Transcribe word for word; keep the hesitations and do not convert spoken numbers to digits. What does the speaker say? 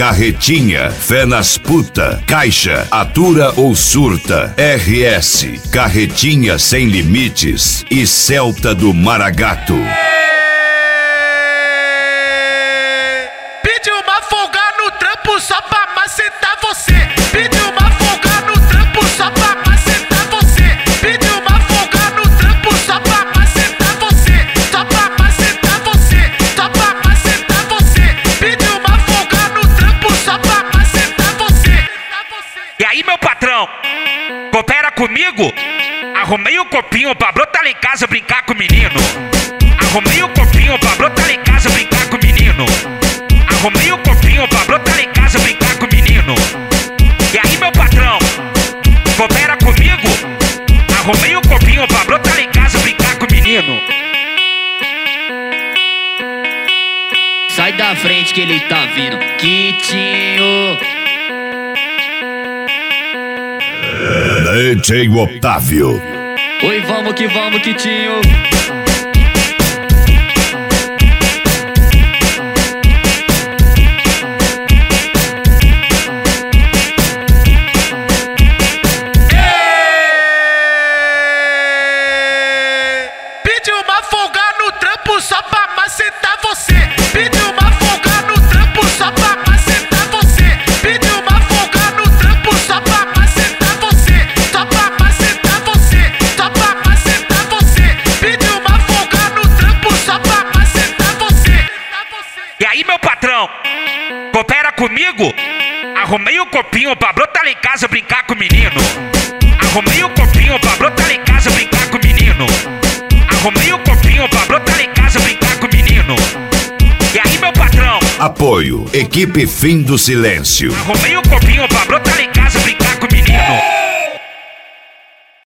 Carretinha, fé nas puta, Caixa, atura ou surta, R S, Carretinha Sem Limites e Celta do Maragato. Pediu uma folga no trampo só pra macetar você. Pediu uma folga no trampo só pra macetar você. Pediu uma folga no trampo só pra macetar você. Só pra macetar você. Só pra macetar você. Pediu uma folga no trampo só pra macetar você. E aí, meu patrão, coopera comigo? Arrumei o copinho pra brotar lá em casa brincar com o menino. Arrumei o copinho pra brotar lá em casa brincar com o menino. Arrumei o copinho pra brotar lá em casa brincar com o menino. E aí, meu patrão, coopera comigo? Arrumei o copinho pra brotar lá em casa brincar com o menino. Sai da frente que ele tá vindo, Quitinho. D J Otávio. Oi, vamos que vamos, Quitinho. Pediu uma folga no trampo só pra macetar você. Pediu uma folga no trampo só pra macetar você. Pediu uma folga no trampo só pra macetar você. Só pra macetar você. Só pra macetar você. Pediu uma folga no trampo só pra macetar você. E aí, meu patrão, coopera comigo? Arrumei o copinho pra brotar lá em casa brincar com o menino. Arrumei o copinho pra brotar lá em casa brincar com o menino. Arrumei o copinho pra brotar lá em casa brincar com o menino. E aí, meu patrão, Apoio, equipe Fim do Silêncio. arrumei o copinho pra brotar